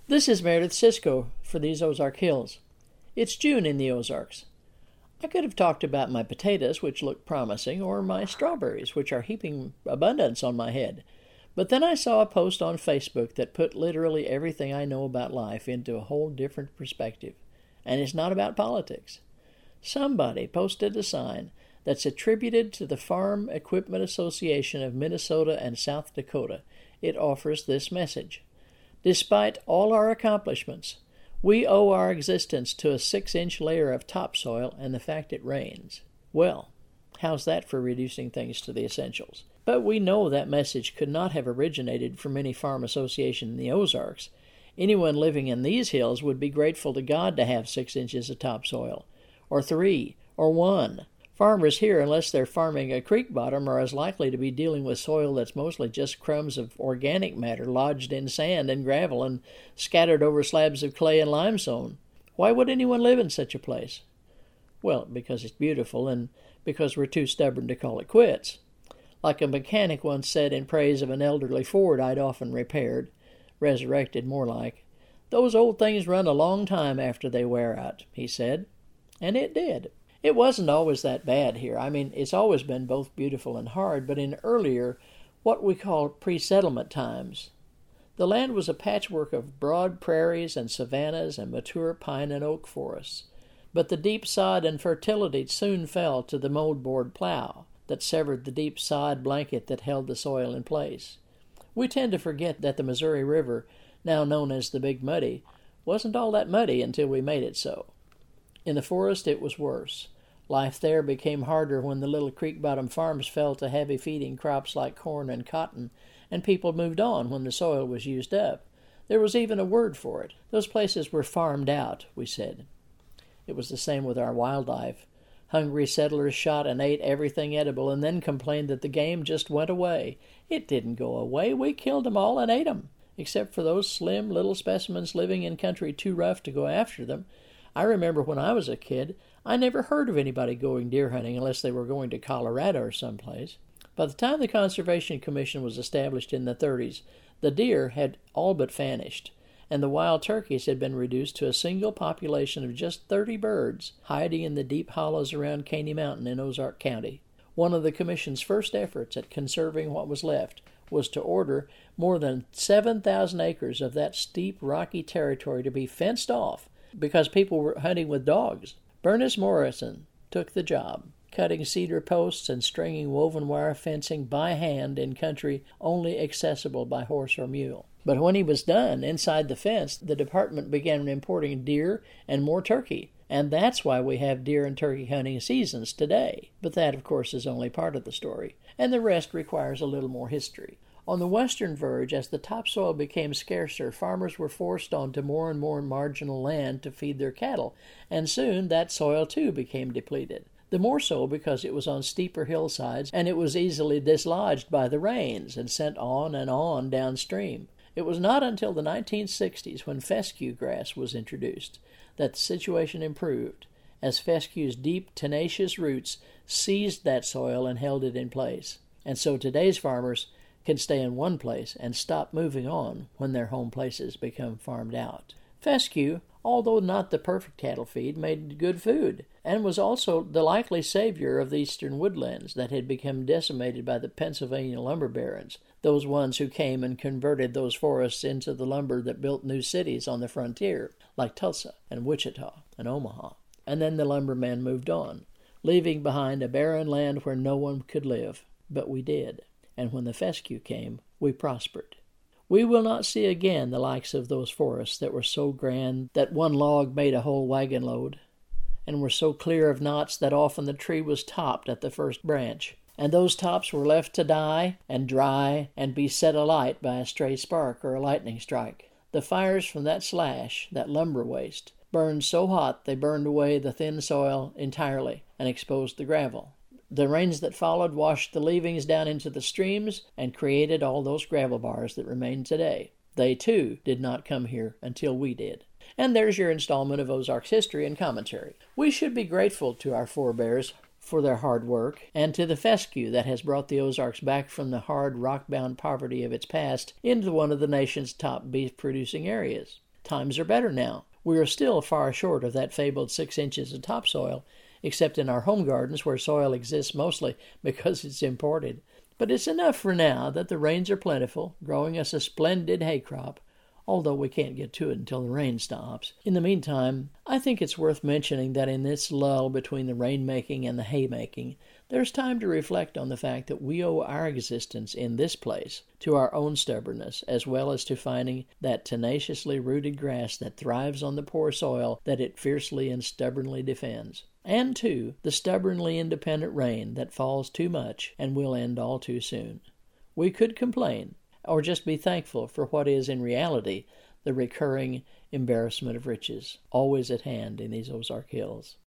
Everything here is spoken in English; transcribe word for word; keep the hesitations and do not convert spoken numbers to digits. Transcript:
This is Meredith Cisco for these Ozark Hills. It's June in the Ozarks. I could have talked about my potatoes, which look promising, or my strawberries, which are heaping abundance on my head. But then I saw a post on Facebook that put literally everything I know about life into a whole different perspective. And it's not about politics. Somebody posted a sign that's attributed to the Farm Equipment Association of Minnesota and South Dakota. It offers this message. Despite all our accomplishments, we owe our existence to a six-inch layer of topsoil and the fact it rains. Well, how's that for reducing things to the essentials? But we know that message could not have originated from any farm association in the Ozarks. Anyone living in these hills would be grateful to God to have six inches of topsoil, or three, or one. Farmers here, unless they're farming a creek bottom, are as likely to be dealing with soil that's mostly just crumbs of organic matter lodged in sand and gravel and scattered over slabs of clay and limestone. Why would anyone live in such a place? Well, because it's beautiful and because we're too stubborn to call it quits. Like a mechanic once said in praise of an elderly Ford I'd often repaired, resurrected more like, "Those old things run a long time after they wear out," he said. And it did. It wasn't always that bad here. I mean, it's always been both beautiful and hard, but in earlier, what we call pre-settlement times, the land was a patchwork of broad prairies and savannas and mature pine and oak forests. But the deep sod and fertility soon fell to the moldboard plow that severed the deep sod blanket that held the soil in place. We tend to forget that the Missouri River, now known as the Big Muddy, wasn't all that muddy until we made it so. In the forest, it was worse. Life there became harder when the little creek-bottom farms fell to heavy-feeding crops like corn and cotton, and people moved on when the soil was used up. There was even a word for it. Those places were farmed out, we said. It was the same with our wildlife. Hungry settlers shot and ate everything edible and then complained that the game just went away. It didn't go away. We killed them all and ate them, except for those slim little specimens living in country too rough to go after them. I remember when I was a kid, I never heard of anybody going deer hunting unless they were going to Colorado or someplace. By the time the Conservation Commission was established in the thirties, the deer had all but vanished, and the wild turkeys had been reduced to a single population of just thirty birds, hiding in the deep hollows around Caney Mountain in Ozark County. One of the Commission's first efforts at conserving what was left was to order more than seven thousand acres of that steep, rocky territory to be fenced off because people were hunting with dogs. Bernice Morrison took the job, cutting cedar posts and stringing woven wire fencing by hand in country only accessible by horse or mule. But when he was done, inside the fence, the department began importing deer and more turkey, and that's why we have deer and turkey hunting seasons today. But that, of course, is only part of the story, and the rest requires a little more history. On the western verge, as the topsoil became scarcer, farmers were forced onto more and more marginal land to feed their cattle, and soon that soil too became depleted. The more so because it was on steeper hillsides, and it was easily dislodged by the rains and sent on and on downstream. It was not until the nineteen sixties, when fescue grass was introduced, that the situation improved, as fescue's deep, tenacious roots seized that soil and held it in place. And so today's farmers can stay in one place and stop moving on when their home places become farmed out. Fescue, although not the perfect cattle feed, made good food, and was also the likely savior of the eastern woodlands that had become decimated by the Pennsylvania lumber barons, those ones who came and converted those forests into the lumber that built new cities on the frontier, like Tulsa and Wichita and Omaha. And then the lumbermen moved on, leaving behind a barren land where no one could live. But we did. And when the fescue came, we prospered. We will not see again the likes of those forests that were so grand that one log made a whole wagon load, and were so clear of knots that often the tree was topped at the first branch, and those tops were left to die and dry and be set alight by a stray spark or a lightning strike. The fires from that slash, that lumber waste, burned so hot they burned away the thin soil entirely and exposed the gravel. The rains that followed washed the leavings down into the streams and created all those gravel bars that remain today. They, too, did not come here until we did. And there's your installment of Ozarks history and commentary. We should be grateful to our forebears for their hard work, and to the fescue that has brought the Ozarks back from the hard, rock-bound poverty of its past into one of the nation's top beef-producing areas. Times are better now. We are still far short of that fabled six inches of topsoil, except in our home gardens where soil exists mostly because it's imported. But it's enough for now that the rains are plentiful, growing us a splendid hay crop, although we can't get to it until the rain stops. In the meantime, I think it's worth mentioning that in this lull between the rain-making and the hay-making, there's time to reflect on the fact that we owe our existence in this place to our own stubbornness, as well as to finding that tenaciously rooted grass that thrives on the poor soil that it fiercely and stubbornly defends. And, too, the stubbornly independent rain that falls too much and will end all too soon. We could complain, or just be thankful for what is in reality the recurring embarrassment of riches, always at hand in these Ozark Hills.